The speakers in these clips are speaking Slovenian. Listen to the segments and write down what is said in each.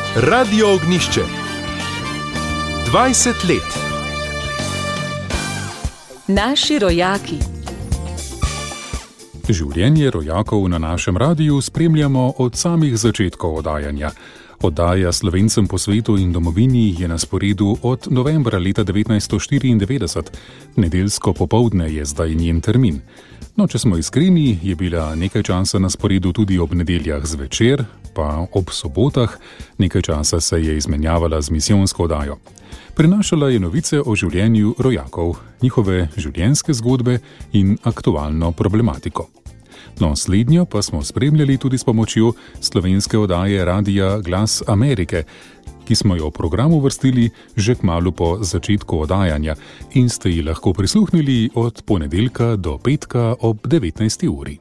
Radio Ognjišče. 20 let. Naši rojaki. Življenje rojakov na našem radiju spremljamo od samih začetkov oddajanja. Oddaja Slovencem po svetu in domovini je na sporedu od novembra leta 1994. Nedeljsko popoldne je zdaj njen termin. No, če smo iskreni, je bila nekaj časa na sporedu tudi ob nedeljah zvečer, pa ob sobotah, nekaj časa se je izmenjavala z misijonsko oddajo. Prinašala je novice o življenju rojakov, njihove življenjske zgodbe in aktualno problematiko. No, slednjo pa smo spremljali tudi s pomočjo slovenske oddaje Radia Glas Amerike, ki smo jo v program uvrstili že kmalu po začetku oddajanja in ste ji lahko prisluhnili od ponedeljka do petka ob 19. uri.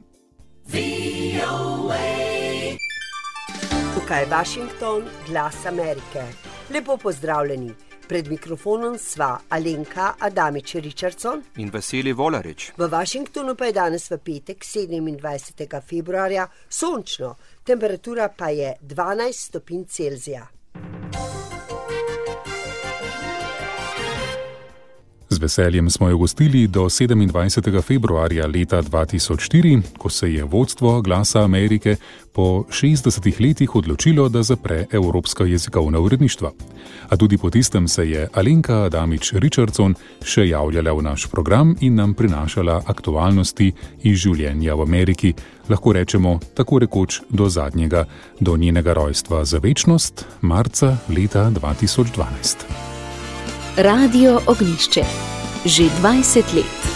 Tukaj je Washington, Glas Amerike. Lepo pozdravljeni. Pred mikrofonom sva Alenka Adamič-Richardson in Vasilij Volarič. V Washingtonu pa je danes v petek, 27. februarja, sončno, temperatura pa je 12 stopinj Celzija. Z veseljem smo jo gostili do 27. februarja leta 2004, ko se je vodstvo Glasa Amerike po 60 letih odločilo, da zapre evropska jezikovna uredništva. A tudi po tistem se je Alenka Adamič-Richardson še javljala v naš program in nam prinašala aktualnosti iz življenja v Ameriki, lahko rečemo tako rekoč do njenega rojstva za večnost, marca leta 2012. Radio Ognjišče. Že 20 let.